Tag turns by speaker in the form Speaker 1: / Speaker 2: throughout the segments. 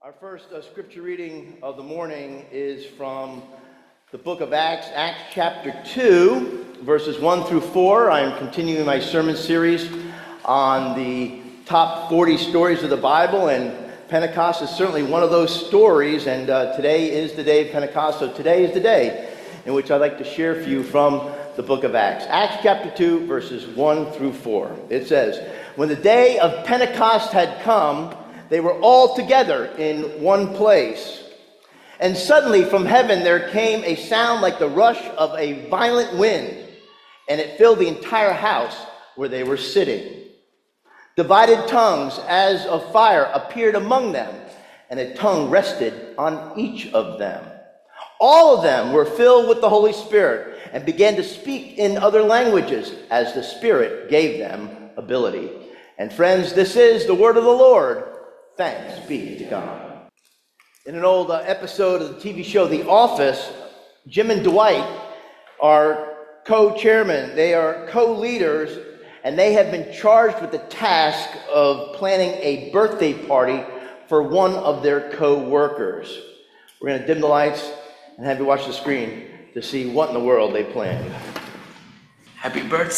Speaker 1: Our first scripture reading of the morning is from the book of Acts, Acts chapter 2, verses 1 through 4. I am continuing my sermon series on the top 40 stories of the Bible, and Pentecost is certainly one of those stories, and today is the day of Pentecost, so today is the day in which I'd like to share for you from the book of Acts. Acts chapter 2, verses 1 through 4. It says, "When the day of Pentecost had come, they were all together in one place. And suddenly from heaven there came a sound like the rush of a violent wind, and it filled the entire house where they were sitting. Divided tongues as of fire appeared among them, and a tongue rested on each of them. All of them were filled with the Holy Spirit and began to speak in other languages as the Spirit gave them ability." And friends, this is the word of the Lord. Thanks be to God. In an old episode of the TV show The Office, Jim and Dwight are co-chairmen. They are co-leaders, and they have been charged with the task of planning a birthday party for one of their co-workers. We're going to dim the lights and have you watch the screen to see what in the world they planned.
Speaker 2: Happy birthday.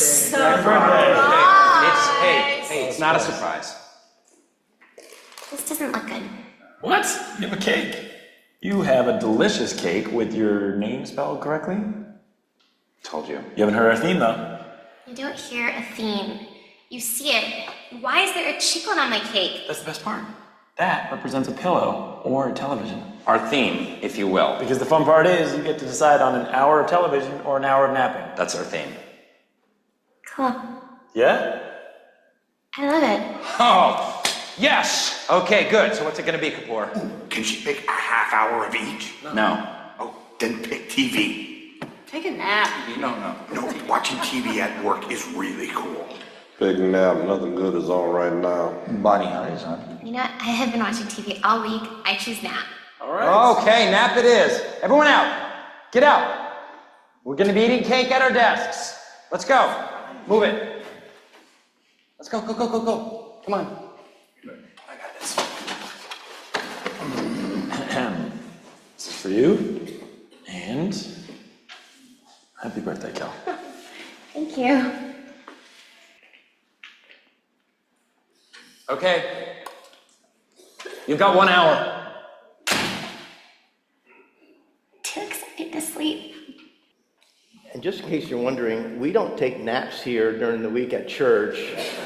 Speaker 3: Hey, it's not a surprise.
Speaker 4: This doesn't look good.
Speaker 3: What? You have a cake. You have a delicious cake with your name spelled correctly. Told you. You haven't heard our theme, though.
Speaker 4: You don't hear a theme. You see it. Why is there a chicken on my cake?
Speaker 3: That's the best part. That represents a pillow or a television.
Speaker 2: Our theme, if you will.
Speaker 3: Because the fun part is you get to decide on an hour of television or an hour of napping.
Speaker 2: That's our theme.
Speaker 4: Cool.
Speaker 3: Yeah?
Speaker 4: I love it.
Speaker 2: Oh, yes. Okay, good. So what's it going to be, Kapoor?
Speaker 5: Can she pick a half hour of each?
Speaker 2: No.
Speaker 5: Oh, then pick TV.
Speaker 4: Take a nap.
Speaker 2: No.
Speaker 5: No, watching TV at work is really cool.
Speaker 6: Big nap, nothing good is on right now.
Speaker 2: Bonnie Honey's on.
Speaker 4: You know what? I have been watching TV all week. I choose nap.
Speaker 3: All right.
Speaker 2: Okay, nap it is. Everyone out. Get out. We're going to be eating cake at our desks. Let's go. Move it. Let's go. Come on. I got this.
Speaker 3: This is for you. And happy birthday, Kel.
Speaker 4: Thank you.
Speaker 2: Okay. You've got 1 hour.
Speaker 4: Too excited to sleep.
Speaker 1: And just in case you're wondering, we don't take naps here during the week at church.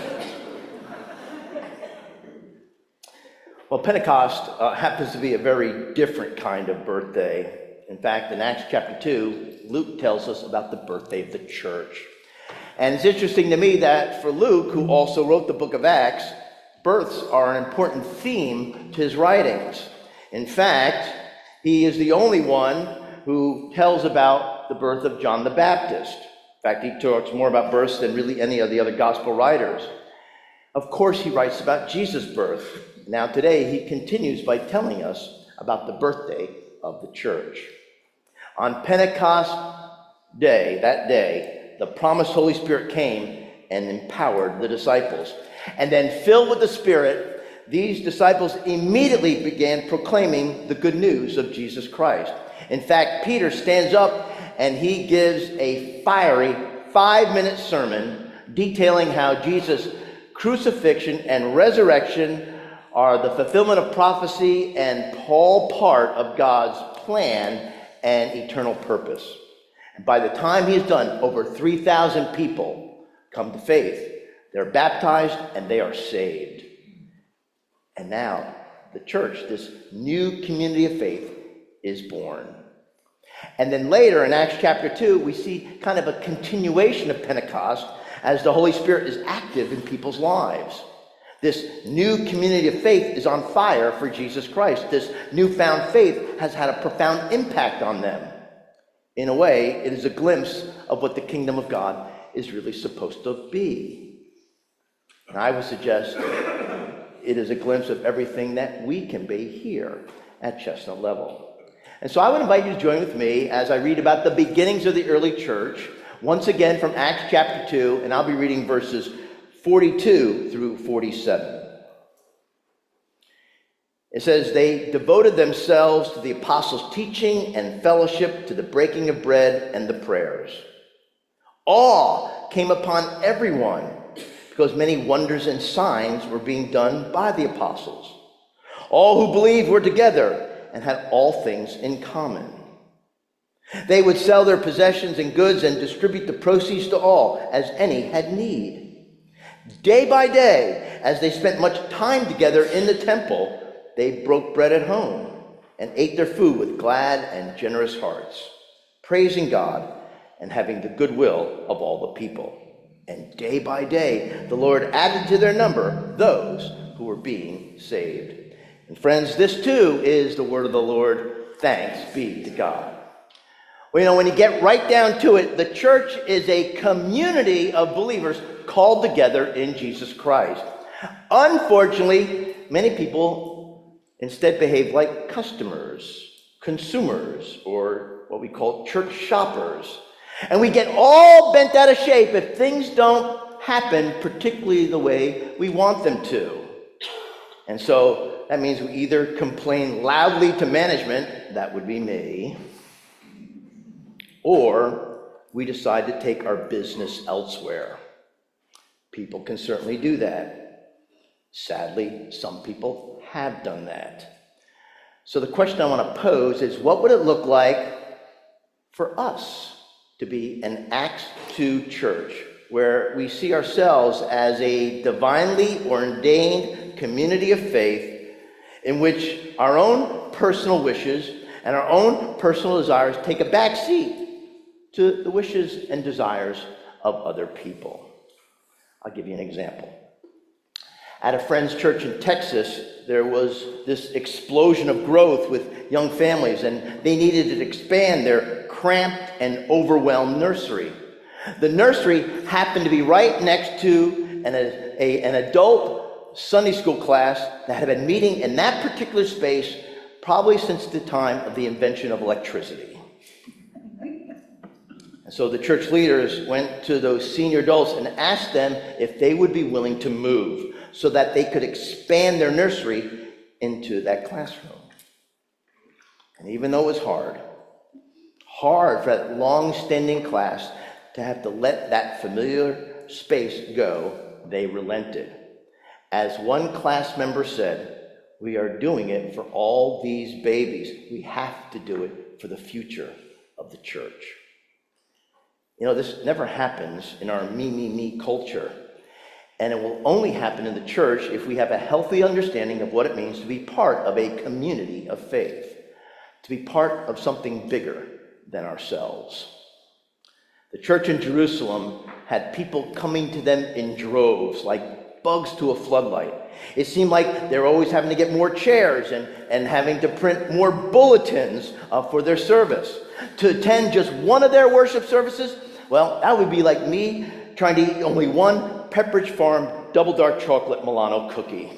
Speaker 1: Well, Pentecost happens to be a very different kind of birthday. In fact, in Acts chapter 2, Luke tells us about the birthday of the church. And it's interesting to me that for Luke, who also wrote the book of Acts, births are an important theme to his writings. In fact, he is the only one who tells about the birth of John the Baptist. In fact, he talks more about births than really any of the other gospel writers. Of course, he writes about Jesus' birth. Now today, he continues by telling us about the birthday of the church. On Pentecost Day, that day, the promised Holy Spirit came and empowered the disciples. And then filled with the Spirit, these disciples immediately began proclaiming the good news of Jesus Christ. In fact, Peter stands up and he gives a fiery 5-minute sermon detailing how Jesus' crucifixion and resurrection are the fulfillment of prophecy and all part of God's plan and eternal purpose. And by the time he's done, over 3,000 people come to faith. They're baptized and they are saved. And now the church, this new community of faith, is born. And then later in Acts chapter 2, we see kind of a continuation of Pentecost as the Holy Spirit is active in people's lives. This new community of faith is on fire for Jesus Christ. This newfound faith has had a profound impact on them. In a way, it is a glimpse of what the kingdom of God is really supposed to be. And I would suggest it is a glimpse of everything that we can be here at Chestnut Level. And so I would invite you to join with me as I read about the beginnings of the early church, once again from Acts chapter 2, and I'll be reading verses 42 through 47. It says, they devoted themselves to the apostles' teaching and fellowship, to the breaking of bread and the prayers. Awe came upon everyone because many wonders and signs were being done by the apostles. All who believed were together and had all things in common. They would sell their possessions and goods and distribute the proceeds to all as any had need. Day by day, as they spent much time together in the temple, they broke bread at home and ate their food with glad and generous hearts, praising God and having the goodwill of all the people. And day by day, the Lord added to their number those who were being saved. And friends, this too is the word of the Lord. Thanks be to God. Well, when you get right down to it, the church is a community of believers called together in Jesus Christ. Unfortunately, many people instead behave like customers, consumers, or what we call church shoppers. And we get all bent out of shape if things don't happen particularly the way we want them to. And so that means we either complain loudly to management, that would be me, or we decide to take our business elsewhere. People can certainly do that. Sadly, some people have done that. So the question I want to pose is, what would it look like for us to be an Acts 2 church, where we see ourselves as a divinely ordained community of faith in which our own personal wishes and our own personal desires take a back seat to the wishes and desires of other people? I'll give you an example. At a friend's church in Texas, there was this explosion of growth with young families, and they needed to expand their cramped and overwhelmed nursery. The nursery happened to be right next to an adult Sunday school class that had been meeting in that particular space probably since the time of the invention of electricity. And so the church leaders went to those senior adults and asked them if they would be willing to move so that they could expand their nursery into that classroom. And even though it was hard for that long-standing class to have to let that familiar space go, they relented. As one class member said, "We are doing it for all these babies. We have to do it for the future of the church." You know, this never happens in our me culture. And it will only happen in the church if we have a healthy understanding of what it means to be part of a community of faith, to be part of something bigger than ourselves. The church in Jerusalem had people coming to them in droves, like bugs to a floodlight. It seemed like they were always having to get more chairs and having to print more bulletins for their service. To attend just one of their worship services, well, that would be like me trying to eat only one Pepperidge Farm double dark chocolate Milano cookie.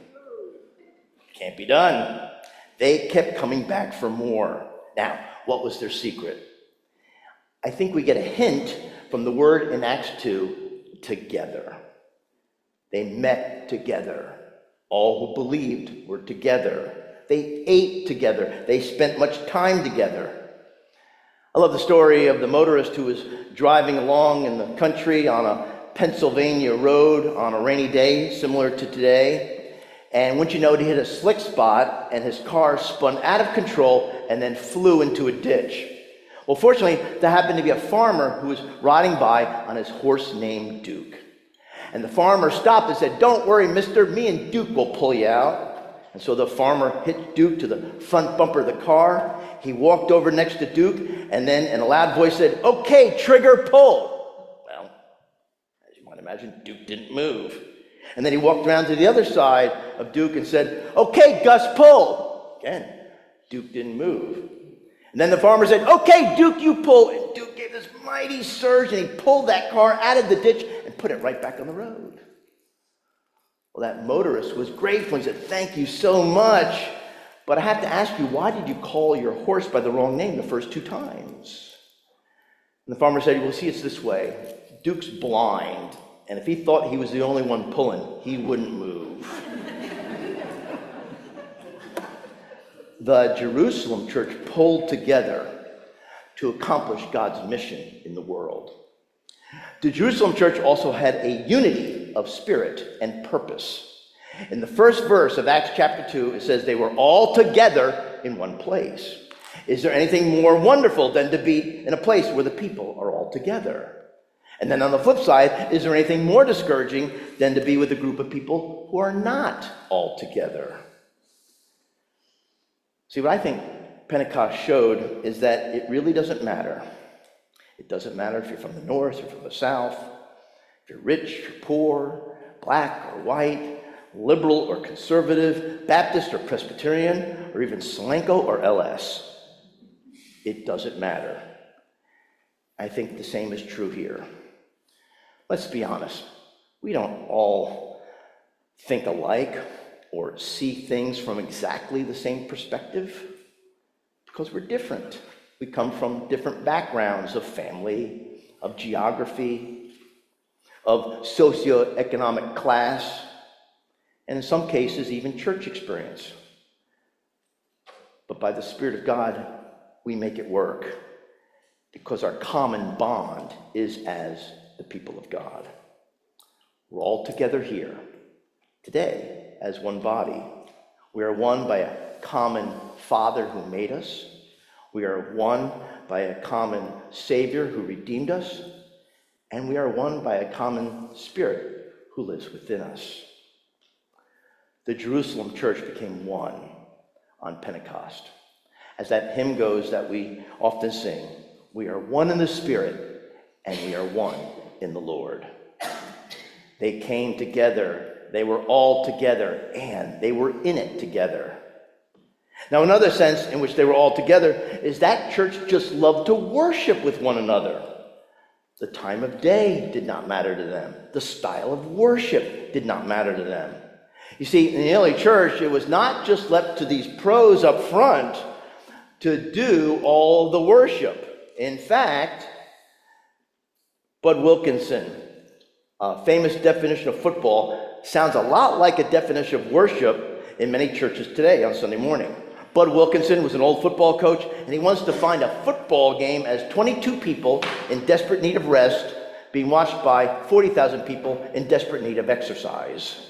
Speaker 1: Can't be done. They kept coming back for more. Now, what was their secret? I think we get a hint from the word in Acts 2, together. They met together. All who believed were together. They ate together. They spent much time together. I love the story of the motorist who was driving along in the country on a Pennsylvania road on a rainy day, similar to today. And wouldn't you know, he hit a slick spot and his car spun out of control and then flew into a ditch. Well, fortunately, there happened to be a farmer who was riding by on his horse named Duke. And the farmer stopped and said, "Don't worry, mister, me and Duke will pull you out." And so the farmer hit Duke to the front bumper of the car. He walked over next to Duke and then in a loud voice said, "Okay, trigger, pull." Well, as you might imagine, Duke didn't move. And then he walked around to the other side of Duke and said, "Okay, Gus, pull." Again, Duke didn't move. And then the farmer said, "Okay, Duke, you pull." And Duke gave this mighty surge and he pulled that car out of the ditch and put it right back on the road. Well, that motorist was grateful. He said, "Thank you so much. But I have to ask you, why did you call your horse by the wrong name the first 2 times?" And the farmer said, "Well, see, it's this way. Duke's blind. And if he thought he was the only one pulling, he wouldn't move." the Jerusalem church pulled together to accomplish God's mission in the world. The Jerusalem church also had a unity of spirit and purpose. In the first verse of Acts chapter 2, it says they were all together in one place. Is there anything more wonderful than to be in a place where the people are all together? And then on the flip side, is there anything more discouraging than to be with a group of people who are not all together? See, what I think Pentecost showed is that it really doesn't matter. It doesn't matter if you're from the north or from the south, if you're rich or poor, black or white, liberal or conservative, Baptist or Presbyterian, or even Solanco or LS. It doesn't matter. I think the same is true here. Let's be honest. We don't all think alike or see things from exactly the same perspective because we're different. We come from different backgrounds of family, of geography, of socioeconomic class, and in some cases, even church experience. But by the Spirit of God, we make it work because our common bond is as the people of God. We're all together here today as one body. We are one by a common Father who made us. We are one by a common Savior who redeemed us. And we are one by a common Spirit who lives within us. The Jerusalem church became one on Pentecost. As that hymn goes that we often sing, we are one in the Spirit and we are one in the Lord. They came together, they were all together, and they were in it together. Now, another sense in which they were all together is that church just loved to worship with one another. The time of day did not matter to them. The style of worship did not matter to them. You see, in the early church, it was not just left to these pros up front to do all the worship. In fact, Bud Wilkinson, a famous definition of football, sounds a lot like a definition of worship in many churches today on Sunday morning. Bud Wilkinson was an old football coach, and he wants to find a football game as 22 people in desperate need of rest being watched by 40,000 people in desperate need of exercise.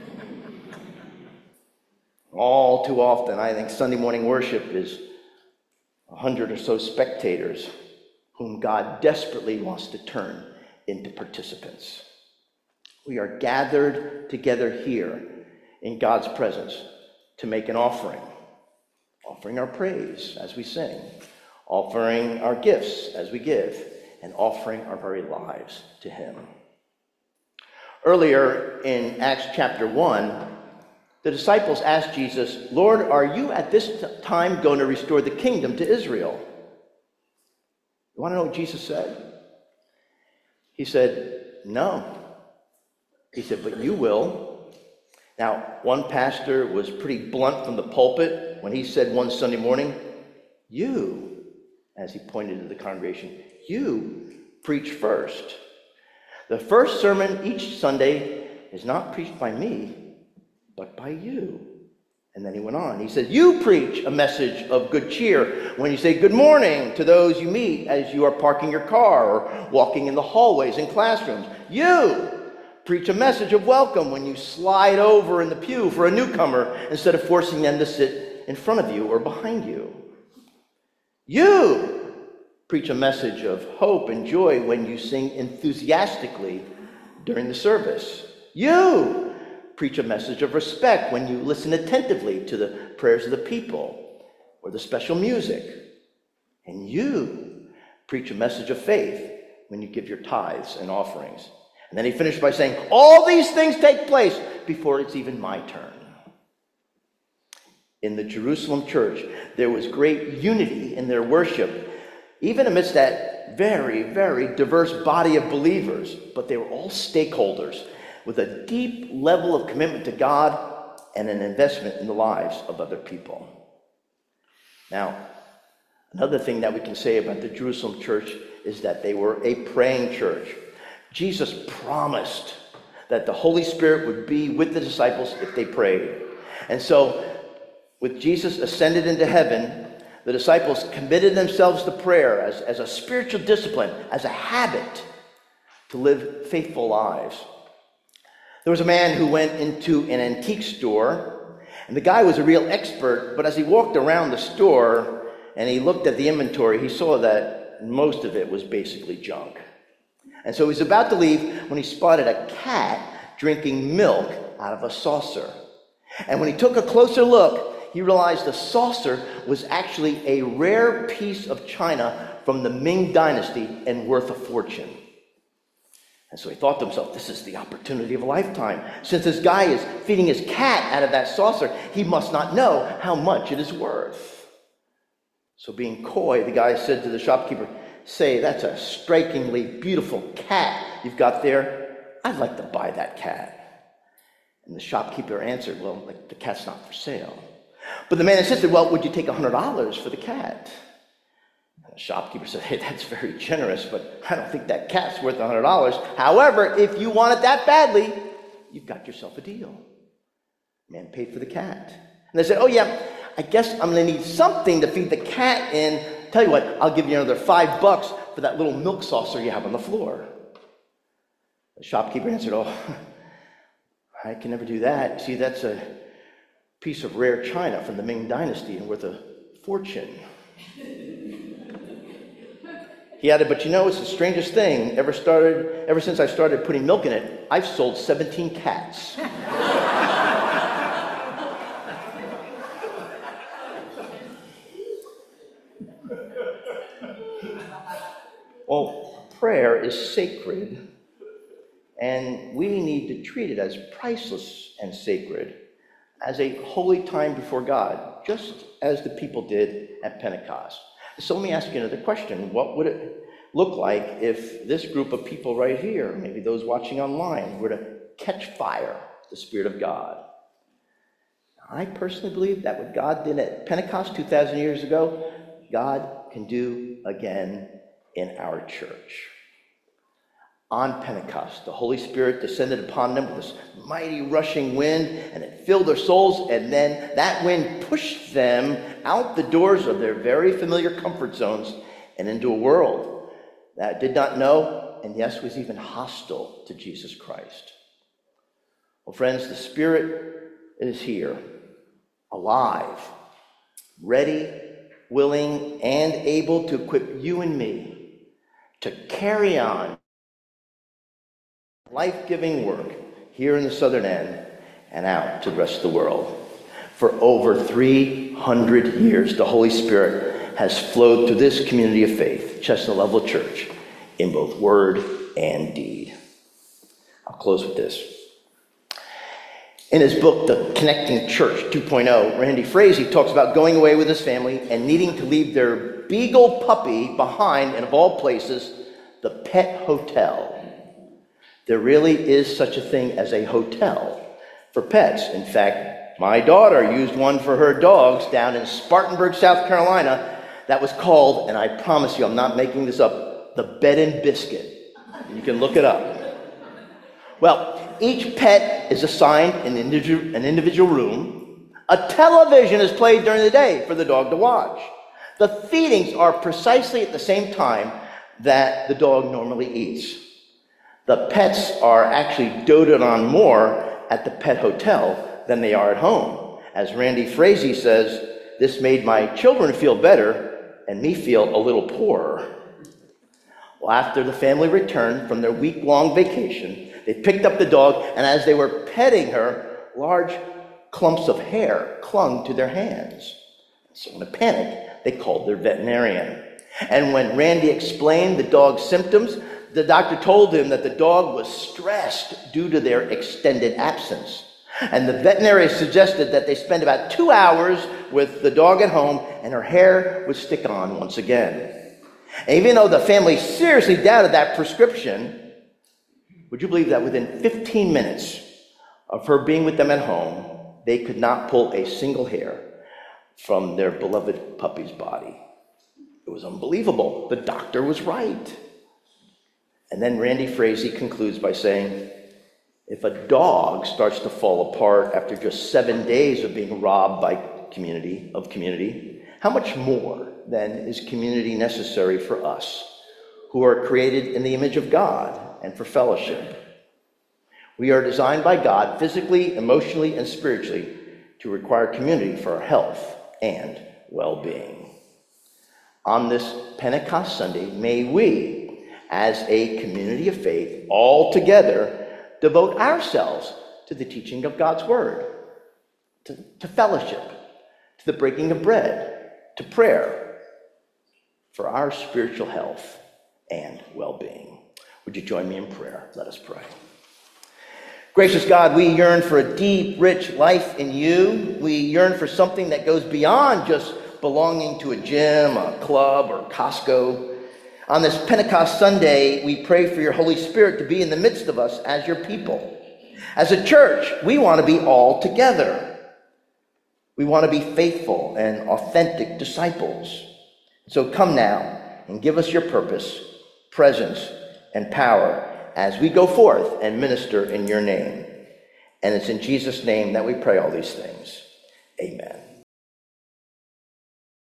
Speaker 1: All too often, I think Sunday morning worship is 100 or so spectators whom God desperately wants to turn into participants. We are gathered together here in God's presence to make an offering our praise as we sing, offering our gifts as we give, and offering our very lives to Him. Earlier in Acts chapter 1, the disciples asked Jesus, "Lord, are you at this time going to restore the kingdom to Israel?" You want to know what Jesus said? He said, "No." He said, "But you will." Now, one pastor was pretty blunt from the pulpit when he said one Sunday morning, "You," as he pointed to the congregation, "you preach first. The first sermon each Sunday is not preached by me, but by you." And then he went on. He said, "You preach a message of good cheer when you say good morning to those you meet as you are parking your car or walking in the hallways and classrooms. You preach a message of welcome when you slide over in the pew for a newcomer instead of forcing them to sit in front of you or behind you. You preach a message of hope and joy when you sing enthusiastically during the service. You preach a message of respect when you listen attentively to the prayers of the people or the special music. And you preach a message of faith when you give your tithes and offerings." And then he finished by saying, "All these things take place before it's even my turn." In the Jerusalem church, there was great unity in their worship, even amidst that very, very diverse body of believers. But they were all stakeholders with a deep level of commitment to God and an investment in the lives of other people. Now, another thing that we can say about the Jerusalem church is that they were a praying church. Jesus promised that the Holy Spirit would be with the disciples if they prayed. And so with Jesus ascended into heaven, the disciples committed themselves to prayer as a spiritual discipline, as a habit to live faithful lives. There was a man who went into an antique store, and the guy was a real expert, but as he walked around the store and he looked at the inventory, he saw that most of it was basically junk. And so he was about to leave when he spotted a cat drinking milk out of a saucer. And when he took a closer look, he realized the saucer was actually a rare piece of china from the Ming Dynasty and worth a fortune. And so he thought to himself, this is the opportunity of a lifetime. Since this guy is feeding his cat out of that saucer, he must not know how much it is worth. So being coy, the guy said to the shopkeeper, say, that's a strikingly beautiful cat you've got there. I'd like to buy that cat. And the shopkeeper answered, well, the cat's not for sale. But the man insisted, well, would you take $100 for the cat? The shopkeeper said, hey, that's very generous, but I don't think that cat's worth $100. However, if you want it that badly, you've got yourself a deal. The man paid for the cat. And they said, oh yeah, I guess I'm going to need something to feed the cat in. Tell you what, I'll give you another $5 for that little milk saucer you have on the floor. The shopkeeper answered, oh, I can never do that. See, that's a piece of rare china from the Ming Dynasty and worth a fortune. He added, but you know, it's the strangest thing ever since I started putting milk in it, I've sold 17 cats. Well, prayer is sacred, and we need to treat it as priceless and sacred, as a holy time before God, just as the people did at Pentecost. So let me ask you another question. What would it look like if this group of people right here, maybe those watching online, were to catch fire, the Spirit of God? I personally believe that what God did at Pentecost 2,000 years ago, God can do again in our church. On Pentecost, the Holy Spirit descended upon them with this mighty rushing wind, and it filled their souls, and then that wind pushed them out the doors of their very familiar comfort zones and into a world that did not know, and yes, was even hostile to Jesus Christ. Well, friends, the Spirit is here, alive, ready, willing, and able to equip you and me to carry on life-giving work here in the southern end and out to the rest of the world. For over 300 years, the Holy Spirit has flowed through this community of faith, Chestnut Level Church, in both word and deed. I'll close with this. In his book, The Connecting Church 2.0, Randy Frazee talks about going away with his family and needing to leave their beagle puppy behind, and of all places, the pet hotel. There really is such a thing as a hotel for pets. In fact, my daughter used one for her dogs down in Spartanburg, South Carolina, that was called, and I promise you I'm not making this up, the Bed and Biscuit. You can look it up. Well, each pet is assigned an individual room. A television is played during the day for the dog to watch. The feedings are precisely at the same time that the dog normally eats. The pets are actually doted on more at the pet hotel than they are at home. As Randy Frazee says, this made my children feel better and me feel a little poorer. Well, after the family returned from their week-long vacation, they picked up the dog, and as they were petting her, large clumps of hair clung to their hands. So in a panic, they called their veterinarian. And when Randy explained the dog's symptoms, the doctor told him that the dog was stressed due to their extended absence. And the veterinarian suggested that they spend about 2 hours with the dog at home, and her hair would stick on once again. And even though the family seriously doubted that prescription, would you believe that within 15 minutes of her being with them at home, they could not pull a single hair from their beloved puppy's body? It was unbelievable. The doctor was right. And then Randy Frazee concludes by saying, if a dog starts to fall apart after just 7 days of being robbed by community, how much more then is community necessary for us who are created in the image of God and for fellowship? We are designed by God physically, emotionally, and spiritually to require community for our health and well-being. On this Pentecost Sunday, may we, as a community of faith, all together devote ourselves to the teaching of God's word, to fellowship, to the breaking of bread, to prayer, for our spiritual health and well-being. Would you join me in prayer? Let us pray. Gracious God, we yearn for a deep, rich life in you. We yearn for something that goes beyond just belonging to a gym, a club, or Costco. On this Pentecost Sunday, we pray for your Holy Spirit to be in the midst of us as your people. As a church, we want to be all together. We want to be faithful and authentic disciples. So come now and give us your purpose, presence, and power as we go forth and minister in your name. And it's in Jesus' name that we pray all these things. Amen.